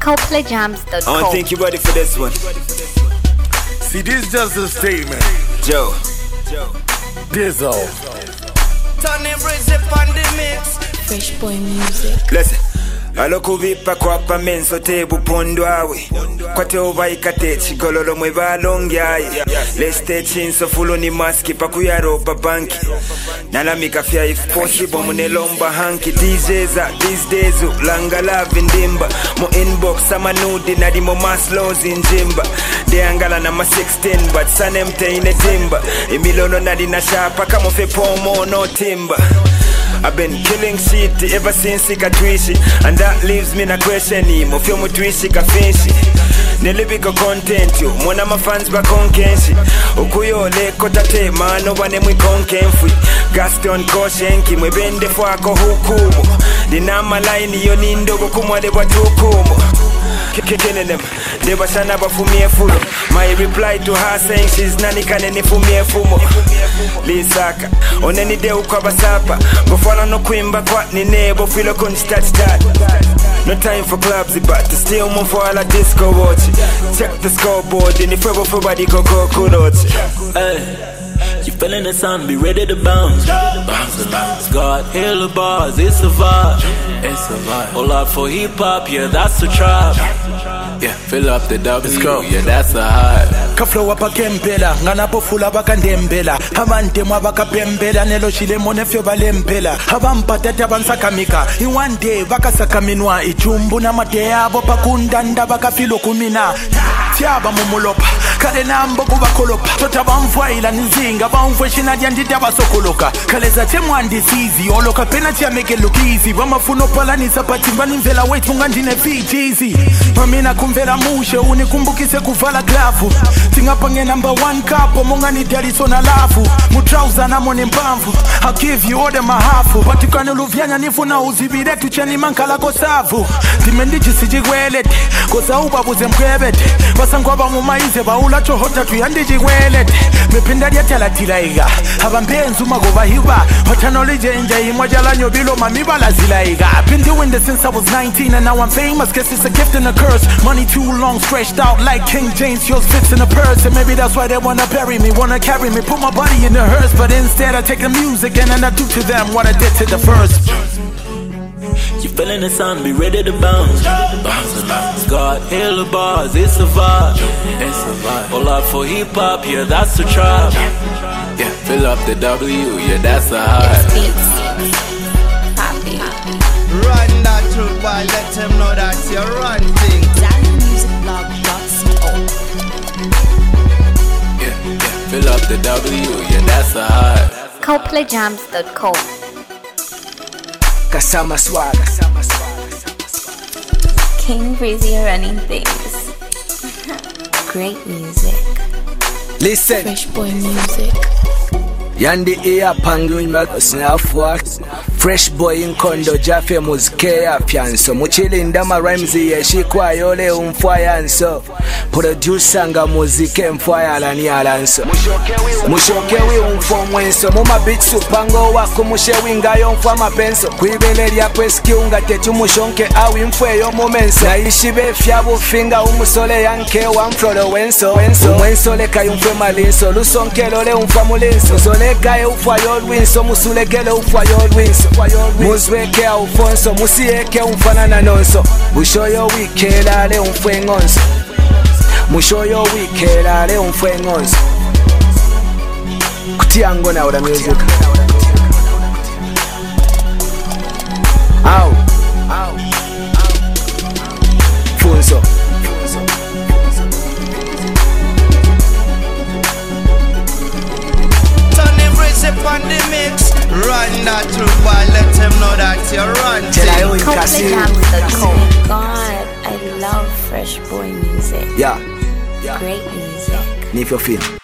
ColdplayJams.com. I don't think you're ready for this one. See, this is just a statement. Joe. Dizzo. Tony Bridge on the mix. Fresh boy music. Listen. Alokuvipa kwa pamenso tebu pondwawe Kwate ovaikate chigololo mweva longyaye Leste chinso fulo ni maski pakuyaroba banki Nalamika fya if possible munelomba hanki DJza these days langa love ndimba Mo inbox sama nudi nadi mo maslows injimba Deangala na ma 16 but sanemte ine timba Imilono nadi na shapa kama fe pomo no timba I've been killing shit ever since ikatwishi And that leaves me na question imo Fyo mutwishi kafinshi Nilibiko content yo Mwana mafans bakonkenshi Ukuyole kotate mano wane mwikonkenfwi Gaston koshenki mwebende fwako hukumu Dinama line yo nindogo kumwale watukumu Killing them, they were shana bafumie fulo. My reply to her saying she's nani kaneni fumie fumo. Lisaka, on any day ukabasapa. Bofana no kwimba kwa ni nebo filo kun start. No time for clubs but still more for all a disco watch. Check the scoreboard in the favor for body go kudochi. Hey. You feeling the sun, be ready to bounce. God, hail the bars, it's a vibe. It's a vibe. All out for hip hop, yeah, that's the tribe. Yeah, fill up the W, yeah, that's a hype. Kaflo wapa kempela, nganapo fula baka ndembela. Habante mwa baka pembela, nelo chile mone fyo balempela. Habampa tete bansakamika, in one day baka sakaminwa. Ichumbu na mate abo pakundanda baka filo kumina. Tiaba mumulopa, kale nambo kubakolopa. Tota bamfwa ila nzinga, bamfwa shina diandita basokoloka. Kale za temu andisizi, oloka pena tia make it look easy. Bamafuno pala ni sapati mbani mvela wait munga njine Fiji. Mamina kumvela mushe, unikumbukise kuvala glavu. Tingapange number 1 kapo, munga ni darisona lafu. Mutrauza na mone mbamfu, I'll give you all the mahafu. Patikane luvyanya nifu na uzibide tuchani mankala kosavu. Timendichi sijigwelete, kosa ubabuze mkwebete. Basangwa ba mumaize ba ulacho hota tuyandiji gwelete. Mependa dia talatilaiga, habambenzu magoba hiba. Hotanoloje nja imwajala nyobilo mamiba la zilaiga. I've been doing this since I was 19 and now I'm famous. Guess it's a gift and a curse. Money too long stretched out like King James. Yours fits in a purse and maybe that's why they wanna bury me, wanna carry me, put my body in the hearse. But instead I take the music and I do to them what I did to the first. You feeling the sun, be ready to bounce. God, hail the bars, it's a vibe. It's a vibe. All out for hip hop, yeah, that's the tribe. Yeah, fill up the W, yeah, that's a hype. Run that truth, boy, let them know that you're running. Yeah, fill up the W, yeah, that's a hype. ColdplayJams.com. Kasama swag. King Breezy running things. Great music. Listen. Fresh boy music. Yandi ear panguima snafwa. Fresh boy in kondo jafe muzike ya fianso. Muchili ndama rhymes yeshikwa yole umfwayanso. Producer nga muzike mfwayalani alanso. Mushokewi umfomwenso. Muma beats upango wako mushewi ngayo mfwa mapenso. Kuibele ya kweski ungatetu mushonke au mfweyo momenso. Naishi befyabu finga umusole yanke wa mflolo wenso. Umwenso leka yumfwe malinso. Lusonke lole umfwa mulinso. Zoleka ufwa yolwinso. Musulekele ufwa yolwinso. Muzweke ufonso. Musieke umfanana nonso. Bushoyo wikelale umfwe ngonso. Mushoyo wikelale umfwe ngonso. Kutiango na ora music. Au Funso. Tony Bridge on the mix. Run that truth, boy, let them know that you're running. ColdplayJams.com. God, I love fresh boy music. Yeah. Great music. Ni feel.